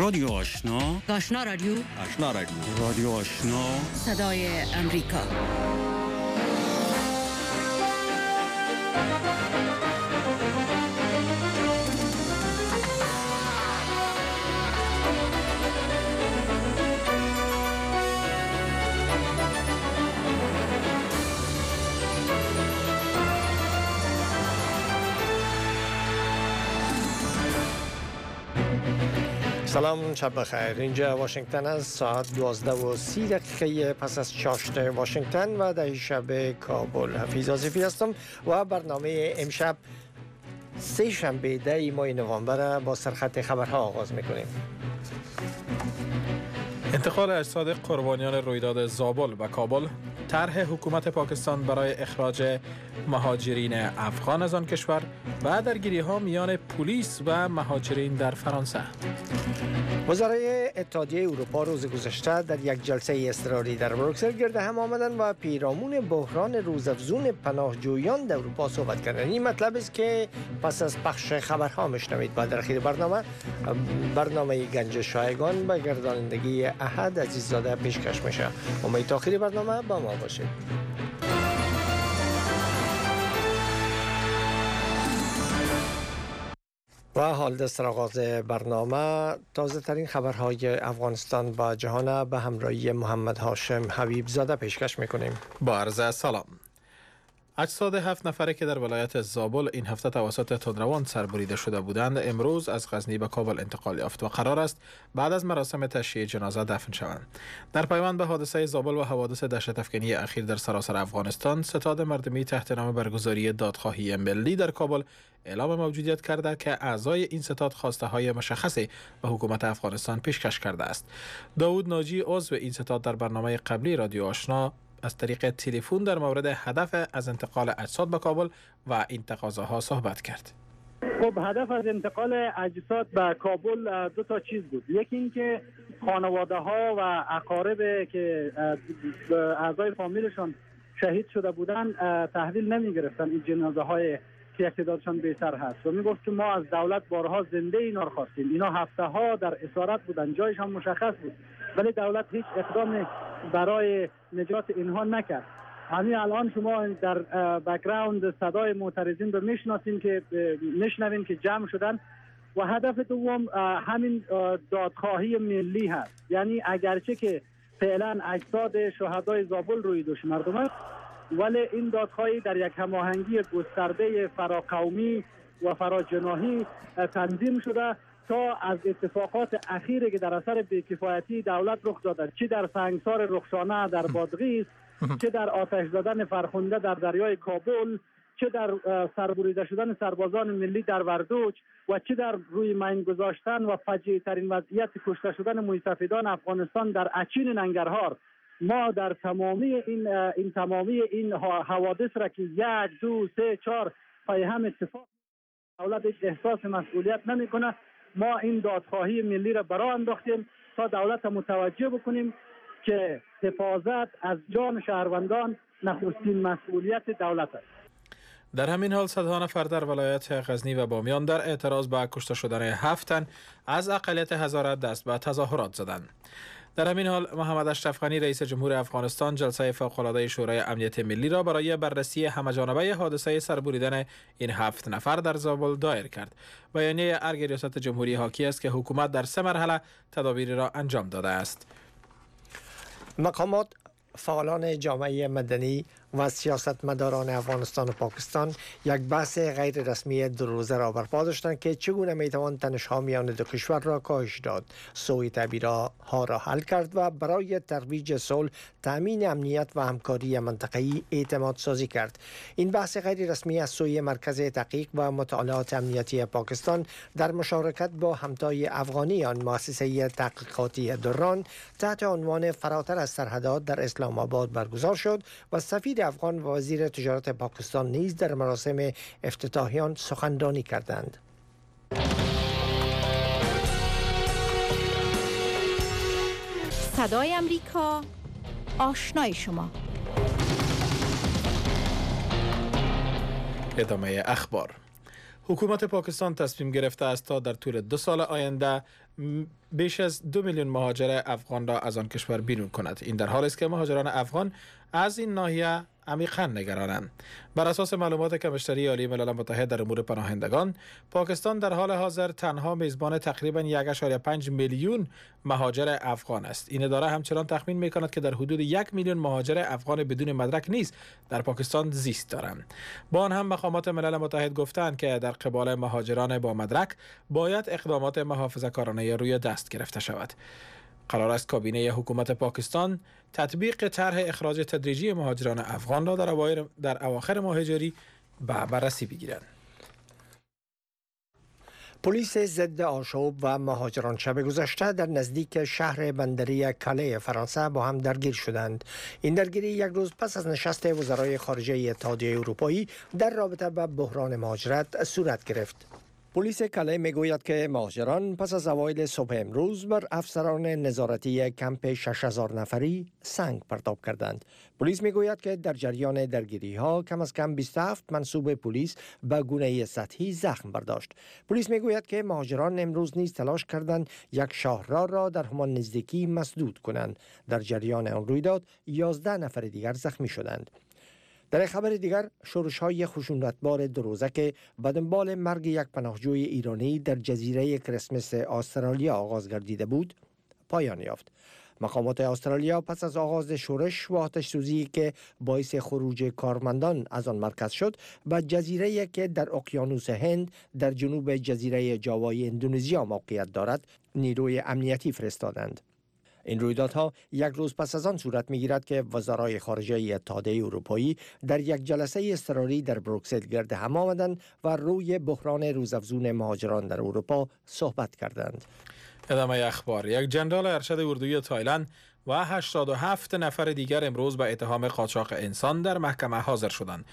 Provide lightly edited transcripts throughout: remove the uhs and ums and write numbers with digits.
رادیو آشنا، آشنا رادیو، آشنا رادیو، رادیو آشنا، صدای امریکا. سلام، شب بخیر. اینجا واشنگتن است. ساعت 12:30 پس از چاشت واشنگتن و در شب کابل. حفیظ آصفی هستم و برنامه امشب سه شنبه 10 ماه نوامبر با سرخط خبرها آغاز میکنیم. انتقال اجساد قربانیان رویداد زابل و کابل، طرح حکومت پاکستان برای اخراج مهاجرین افغان از آن کشور و درگیری‌ها میان پلیس و مهاجرین در فرانسه. وزرای اتحادیه اروپا روز گذشته در یک جلسه اضطراری در بروکسل گرد هم آمدند و پیرامون بحران روزافزون پناهجویان در اروپا صحبت کردند. این مطلب است که پس از پخش خبرها میشنوید. بعد در اخیر برنامه گنج شایگان به گردانندگی احد عزیززاده پیشکش میشه. امید تا آخر برنامه با ما باشید. و حال دست آغاز برنامه تازه ترین خبرهای افغانستان و جهان به همراهی محمد هاشم حبیب زاده پیشکش میکنیم. با عرض سلام. اجساد 7 نفره که در ولایت زابل این هفته توسط تندروان سربریده شده بودند امروز از غزنی به کابل انتقال یافت و قرار است بعد از مراسم تشییع جنازه دفن شوند. در پیوند به حادثه زابل و حوادث دهشت‌افکنی اخیر در سراسر افغانستان، ستاد مردمی تحت نام برگزاری دادخواهی ملی در کابل اعلام موجودیت کرده که اعضای این ستاد خواسته مشخصی به حکومت افغانستان پیشکش کرده است. داوود ناجی عضو این ستاد در برنامه قبلی رادیو آشنا از طریق تلفن در مورد هدف از انتقال اجساد به کابل و این تقاضاها صحبت کرد. خب هدف از انتقال اجساد به کابل دو تا چیز بود. یکی این که خانواده ها و اقارب که اعضای فامیلشون شهید شده بودن تحویل نمی گرفتن این جنازه های که یک تعدادشان بی‌سر هست و می گفت که ما از دولت بارها زنده اینا رو خواستیم. اینا هفته ها در اسارت بودن، جایشان مشخص بود، ولی دولت هیچ اقدام برای نجات اینها نکرد. همین الان شما در بک‌گراند صدای معترضین رو میشنویم که جمع شدن و هدف دوم همین دادخواهی ملی هست. یعنی اگرچه که فعلا اجساد شهدای زابل روی دوش مردم است، ولی این دادخواهی در یک هماهنگی گسترده فراقومی و فراجناحی تنظیم شده تا از اتفاقات اخیری که در اثر بی‌کفایتی دولت رخ داده، چه در سنگسار رخشانه در بادغیس، چه در آتش زدن فرخنده در دریای کابل، چه در سربریده شدن سربازان ملی در وردوچ و چه در روی مین گذاشتن و فجیع ترین وضعیت کشته شدن موسفیدان افغانستان در اچین ننگرهار، ما در تمامی این حوادث را که 1 2 3 4 پای هم اتفاق دولت احساس مسئولیت نمیکنه. ما این دادخواهی ملی را برای انداختیم تا دولت متوجه بکنیم که حفاظت از جان شهروندان نخستین مسئولیت دولت است. در همین حال صدها نفر در ولایت غزنی و بامیان در اعتراض به کشته شدن 7 تن از اقلیت هزاره دست به تظاهرات زدند. در همین حال محمد اشرف غنی رئیس جمهور افغانستان جلسه فوق‌العاده شورای امنیت ملی را برای بررسی همه‌جانبه حادثه سربریدن این 7 نفر در زابل دایر کرد. بیانیه ارگ ریاست جمهوری حاکی است که حکومت در 3 مرحله تدابیر را انجام داده است. مقامات، فعالان جامعه مدنی و سیاستمداران افغانستان و پاکستان یک بحث غیر رسمی 2 روزه را برپا داشتند که چگونه میتوان تنش‌ها میان دو کشور را کاهش داد، سوء تعبیرها را حل کرد و برای ترویج صلح، تامین امنیت و همکاری منطقه‌ای اعتماد سازی کرد. این بحث غیر رسمی از سوی مرکز تحقیق و مطالعات امنیتی پاکستان در مشارکت با همتای افغانی آن مؤسسه تحقیقاتی دران تحت عنوان فراتر از سرحدات در اسلام آباد برگزار شد و سفیر افغان و وزیر تجارت پاکستان نیز در مراسم افتتاحی آن سخنرانی کردند. صدای امریکا، آشنای شما. ادامه اخبار. حکومت پاکستان تصمیم گرفته است تا در طول 2 سال آینده بیش از 2 میلیون مهاجر افغان را از آن کشور بیرون کند. این در حالی است که مهاجران افغان از این ناحیه عمیقاً نگرانند. بر اساس معلومات کمشتری عالی ملل متحد در امور پناهندگان، پاکستان در حال حاضر تنها میزبان تقریباً 1.5 میلیون مهاجر افغان است. این اداره همچنان تخمین می‌کند که در حدود 1 میلیون مهاجر افغان بدون مدرک نیز در پاکستان زیست دارند. با آن هم مقامات ملل متحد گفتند که در قبال مهاجران با مدرک باید اقدامات محافظه‌کارانه روی دست گرفته شود. قرار است کابینه حکومت پاکستان تطبیق طرح اخراج تدریجی مهاجران افغان را در اواخر ماه جاری به بررسی بگیرند. پلیس ضد آشوب و مهاجران شب گذشته در نزدیک شهر بندری کاله فرانسه با هم درگیر شدند. این درگیری یک روز پس از نشست وزرای خارجه اتحادیه اروپایی در رابطه با بحران مهاجرت صورت گرفت. پلیس کاله میگوید که مهاجران پس از اوایل صبح امروز بر افسران نظارتی کمپ 6000 نفری سنگ پرتاب کردند. پلیس میگوید که در جریان درگیری ها کم از کم 27 منصوب پلیس به گونه سطحی زخم برداشت. پلیس میگوید که مهاجران امروز نیز تلاش کردند یک شاهراه را در همان نزدیکی مسدود کنند. در جریان آن رویداد 11 نفر دیگر زخمی شدند. در خبر دیگر، شورش‌های خشونتبار دو روزه که به دنبال مرگ یک پناهجوی ایرانی در جزیره کریسمس استرالیا آغاز گردیده بود، پایان یافت. مقامات استرالیا پس از آغاز شورش و آتش‌سوزی که باعث خروج کارمندان از آن مرکز شد، به جزیره‌ای که در اقیانوس هند در جنوب جزیره جاوای اندونزیا موقعیت دارد، نیروی امنیتی فرستادند. این رویدادها یک روز پس از آن صورت می‌گیرد که وزرای خارجه اتحادیه اروپایی در یک جلسه اضطراری در بروکسل گرد هم آمدند و روی بحران روزافزون مهاجران در اروپا صحبت کردند. ادامه اخبار. یک جنرال ارشد اردوی تایلند و 87 نفر دیگر امروز به اتهام قاچاق انسان در محکمه حاضر شدند.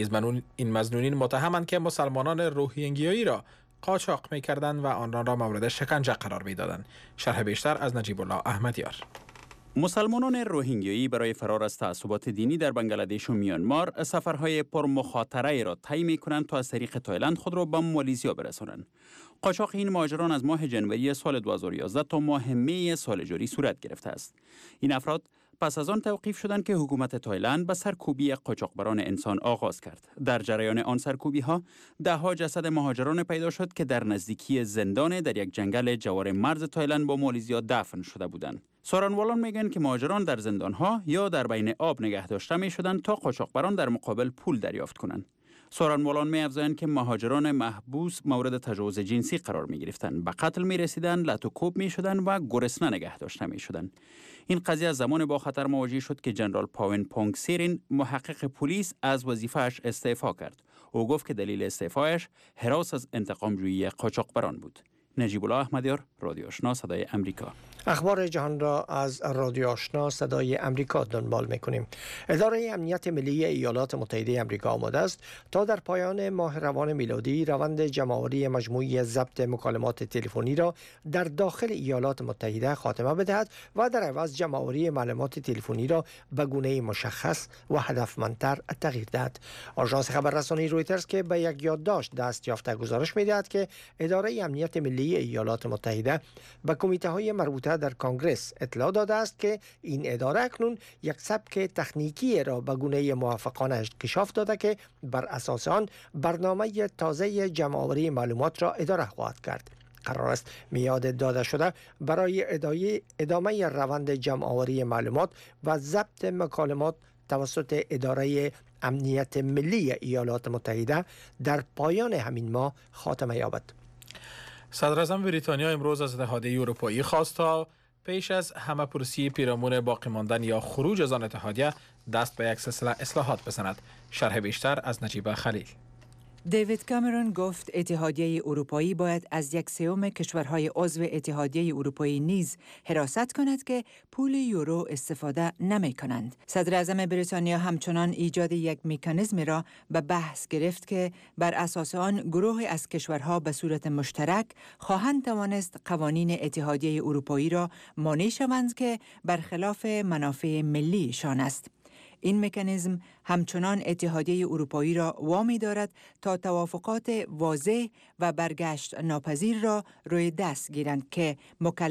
این مظنونین متهمند که مسلمانان روهینگیایی را قاچاق می‌کردند و آنان را مورد شکنجه قرار می‌دادند. شرح بیشتر از نجیب الله احمدیار. مسلمانان روهینگیایی برای فرار از تعصبات دینی در بنگلادش و میانمار سفرهای پرمخاطره را طی می‌کنند تا از طریق تایلند خود را به مالیزیا برسانند. قاچاق این مهاجران از ماه جنوری سال 2011 تا ماه می سال جاری صورت گرفته است. این افراد پس از آن توقیف شدند که حکومت تایلند به سرکوبی قاچاقبران انسان آغاز کرد. در جریان آن سرکوبی ها 10 جسد مهاجران پیدا شد که در نزدیکی زندان در یک جنگل جوار مرز تایلند با مالیزیا دفن شده بودند. سارنوالان میگن که مهاجران در زندان ها یا در بین آب نگه داشته می شدند تا قاچاقبران در مقابل پول دریافت کنند. سارنوالان می افزایند که مهاجران محبوس مورد تجاوز جنسی قرار می گرفتند، به قتل می رسیدند، لط و کوب می شدند و گرسنه نگه داشته می شدند. این قضیه از زمان با خطر مواجه شد که جنرال پاون پونگ سیرین محقق پلیس از وظیفه‌اش استعفا کرد. او گفت که دلیل استعفایش هراس از انتقام جویی قاچاقبران بود. نجیب الله احمدیار، رادیو آشنا صدای امریکا. اخبار جهان را از رادیو آشنا صدای امریکا دنبال می‌کنیم. اداره امنیت ملی ایالات متحده آمریکا آماده است تا در پایان ماه روان میلادی روند جمع‌آوری مجموعی ضبط مکالمات تلفنی را در داخل ایالات متحده خاتمه بدهد و در عوض جمع‌آوری معلومات تلفنی را به گونه مشخص و هدفمندتر تغییر دهد. آژانس خبررسانی رویترز که به یک یادداشت دست یافته گزارش می‌دهد که اداره امنیت ملی ایالات متحده به کمیته‌های مربوطه در کنگره اطلاع داده است که این اداره اکنون یک سبک تکنیکی را به گونه موافقانه انکشاف داده که بر اساس آن برنامه تازه جمع‌آوری معلومات را اداره خواهد کرد. قرار است میعاد داده شده برای ادامه روند جمع‌آوری معلومات و ضبط مکالمات توسط اداره امنیت ملی ایالات متحده در پایان همین ماه خاتمه یابد. صدر اعظم بریتانیا امروز از اتحادیه اروپایی خواست تا پیش از همه پرسی پیرامون باقی ماندن یا خروج از آن اتحادیه دست به یک سلسله اصلاحات بزند. شرح بیشتر از نجیب خلیل. دیوید کامرون گفت اتحادیه اروپایی باید از 1/3 کشورهای عضو اتحادیه اروپایی نیز حراست کند که پول یورو استفاده نمی کنند. صدر اعظم بریتانیا همچنان ایجاد یک مکانیزمی را به بحث گرفت که بر اساس آن گروهی از کشورها به صورت مشترک خواهند توانست قوانین اتحادیه اروپایی را مانع شوند که برخلاف منافع ملیشان است. این مکانیزم همچنان اتحادیه اروپایی را وامی دارد تا توافقات واضح و برگشت ناپذیر را روی دست گیرند که